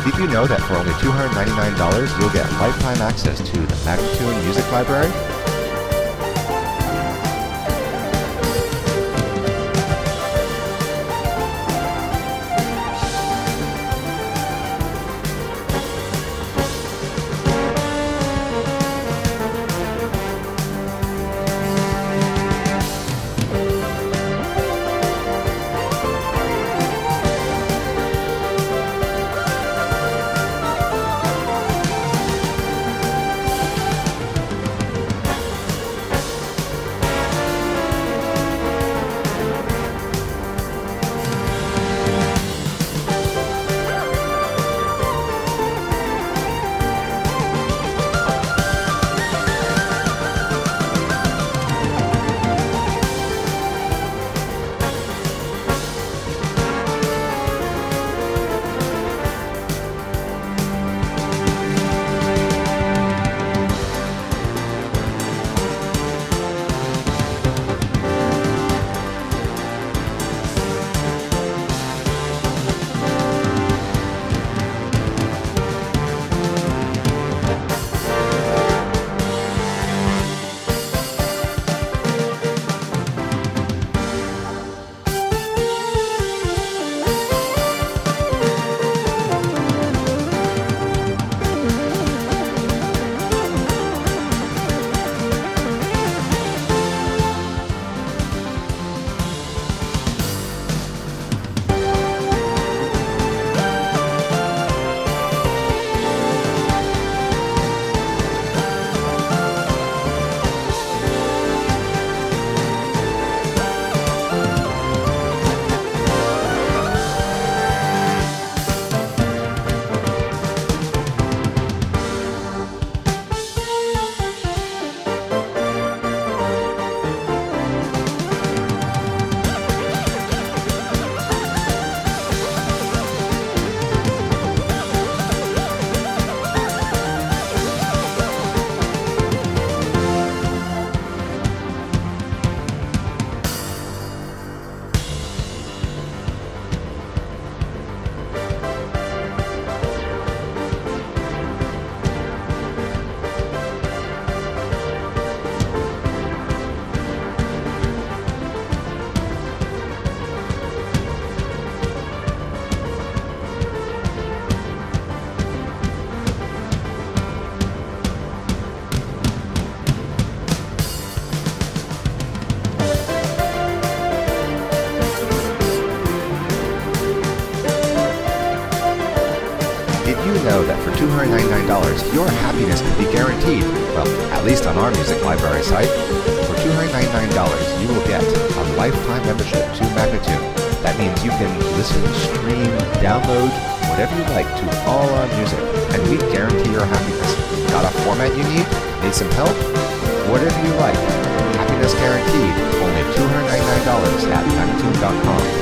Did you know that for only $299 you'll get lifetime access to the Magnatune Music Library? You know that for $299, your happiness could be guaranteed. Well, at least on our music library site. For $299, you will get a lifetime membership to Magnatune. That means you can listen, stream, download, whatever you like to all our music, and we guarantee your happiness. Got a format you need? Need some help? Whatever you like. Happiness guaranteed. Only $299 at Magnatune.com.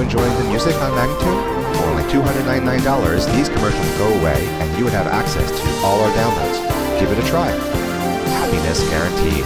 enjoying the music on Magnatune? For only $299, these commercials would go away and you would have access to all our downloads. Give it a try. Happiness guaranteed.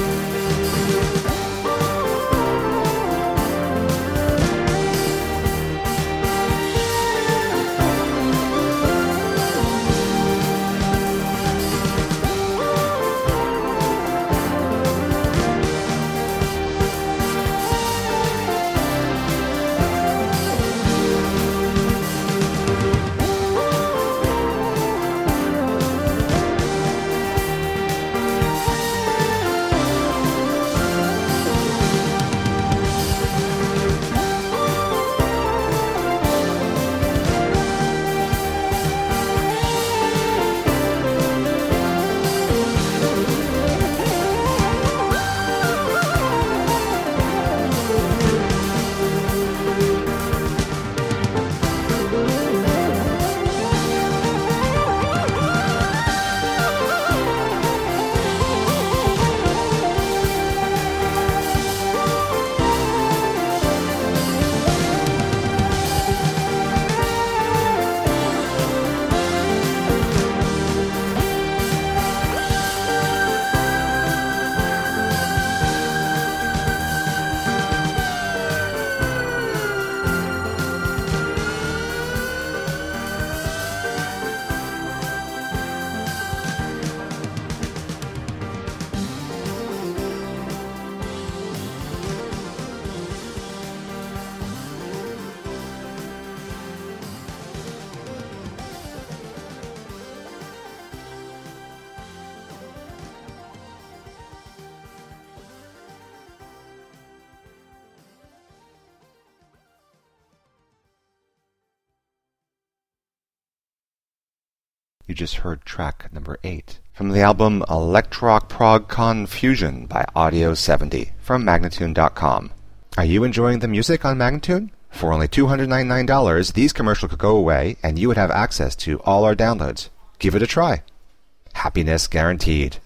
You just heard track number 8 from the album Electrock Prog Confusion by Audio 70 from Magnatune.com. Are you enjoying the music on Magnatune? For only $299, these commercials could go away and you would have access to all our downloads. Give it a try. Happiness guaranteed.